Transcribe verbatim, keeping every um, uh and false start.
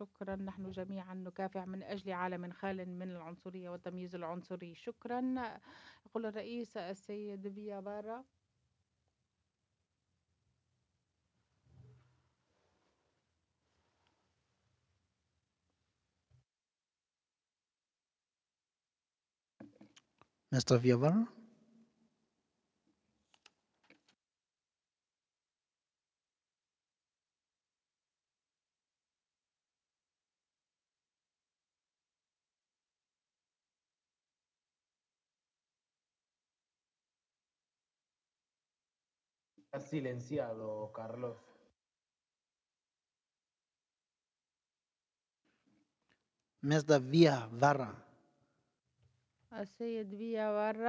شكرا. نحن جميعا نكافح من أجل عالم خال من العنصرية والتمييز العنصري. شكرا. يقول الرئيس السيد بيا بارا. Mister Villavaran? Estás silenciado, Carlos. Mister Villavaran? السيد بيا بارا.